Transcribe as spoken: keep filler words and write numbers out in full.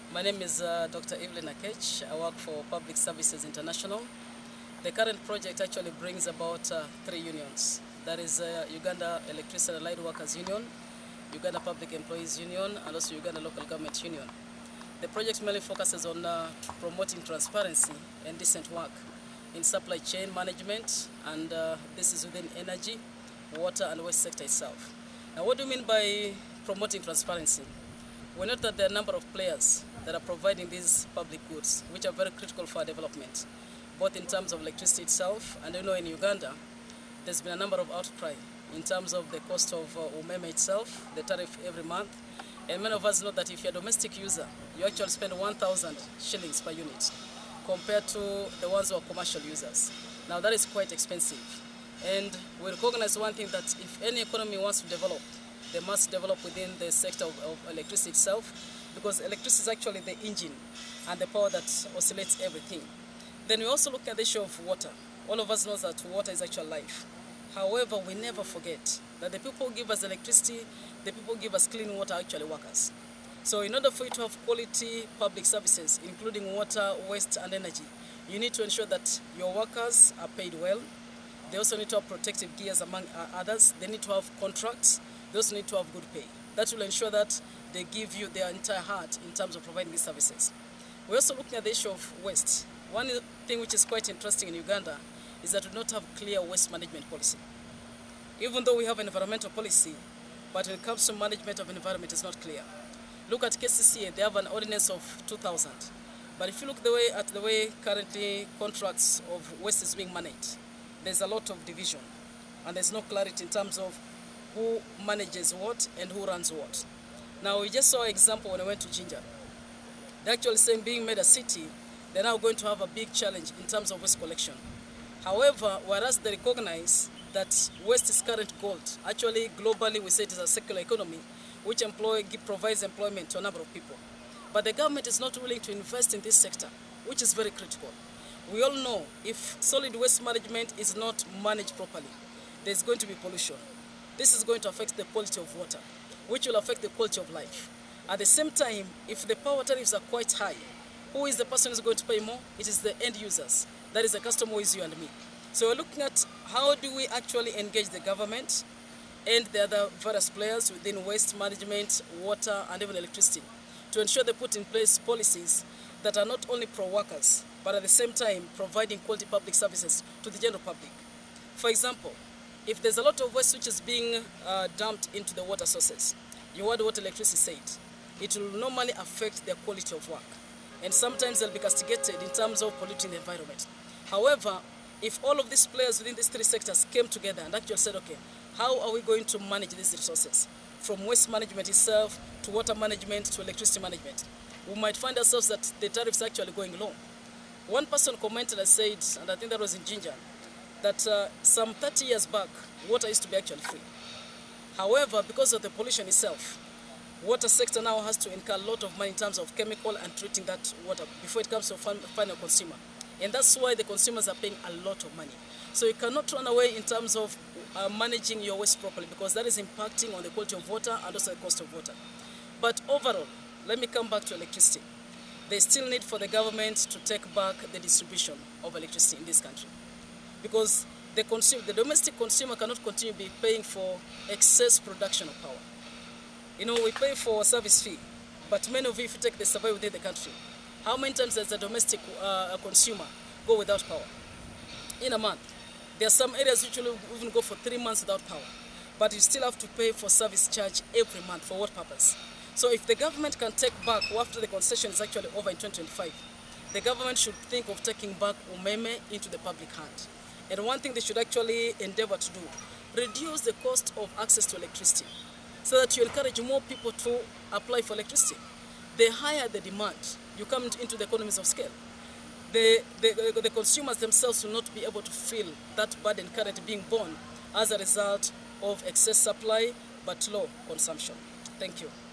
My name is uh, Doctor Evelyn Akech. I work for Public Services International. The current project actually brings about uh, three unions. That is uh, Uganda Electricity and Light Workers Union, Uganda Public Employees Union, and also Uganda Local Government Union. The project mainly focuses on uh, promoting transparency and decent work in supply chain management, and uh, this is within energy, water, and waste sector itself. Now, what do you mean by promoting transparency? We note that there are a number of players that are providing these public goods, which are very critical for our development, both in terms of electricity itself, and you know in Uganda, there's been a number of outcry in terms of the cost of uh, umeme itself, the tariff every month, and many of us know that if you're a domestic user, you actually spend one thousand shillings per unit, compared to the ones who are commercial users. Now that is quite expensive, and we recognize one thing, that if any economy wants to develop, they must develop within the sector of, of electricity itself, because electricity is actually the engine and the power that oscillates everything. Then we also look at the issue of water. All of us know that water is actual life. However, we never forget that the people who give us electricity, the people who give us clean water are actually workers. So in order for you to have quality public services, including water, waste, and energy, you need to ensure that your workers are paid well. They also need to have protective gears, among others. They need to have contracts. They also need to have good pay. That will ensure that they give you their entire heart in terms of providing these services. We're also looking at the issue of waste. One thing which is quite interesting in Uganda is that we do not have clear waste management policy. Even though we have an environmental policy, but when it comes to management of environment, it's not clear. Look at K C C A, they have an ordinance of two thousand. But if you look the way at the way currently contracts of waste is being managed, there's a lot of division, and there's no clarity in terms of who manages what and who runs what. Now, we just saw an example when I went to Jinja. They're actually saying, being made a city, they're now going to have a big challenge in terms of waste collection. However, whereas they recognize that waste is current gold, actually globally we say it is a circular economy which employ, provides employment to a number of people. But the government is not willing to invest in this sector, which is very critical. We all know if solid waste management is not managed properly, there's going to be pollution. This is going to affect the quality of water, which will affect the quality of life. At the same time, if the power tariffs are quite high, who is the person who is going to pay more? It is the end users. That is the customer who is you and me. So we're looking at how do we actually engage the government and the other various players within waste management, water, and even electricity, to ensure they put in place policies that are not only pro-workers, but at the same time providing quality public services to the general public. For example, if there's a lot of waste which is being uh, dumped into the water sources, you heard what electricity said, it will normally affect their quality of work. And sometimes they'll be castigated in terms of polluting the environment. However, if all of these players within these three sectors came together and actually said, okay, how are we going to manage these resources? From waste management itself, to water management, to electricity management, we might find ourselves that the tariffs are actually going low. One person commented and said, and I think that was in Jinja, that uh, some thirty years back, water used to be actually free. However, because of the pollution itself, water sector now has to incur a lot of money in terms of chemical and treating that water before it comes to a final consumer. And that's why the consumers are paying a lot of money. So you cannot run away in terms of uh, managing your waste properly, because that is impacting on the quality of water and also the cost of water. But overall, let me come back to electricity. There's still need for the government to take back the distribution of electricity in this country, because the, consumer, the domestic consumer cannot continue to be paying for excess production of power. You know, we pay for a service fee, but many of you, if you take the survey within the country, how many times does a domestic uh, consumer go without power? In a month. There are some areas which will even go for three months without power, but you still have to pay for service charge every month. For what purpose? So if the government can take back, after the concession is actually over in twenty twenty-five, the government should think of taking back umeme into the public hand. And one thing they should actually endeavor to do, reduce the cost of access to electricity, so that you encourage more people to apply for electricity. The higher the demand, you come into the economies of scale. The, the, the consumers themselves will not be able to feel that burden currently being borne as a result of excess supply but low consumption. Thank you.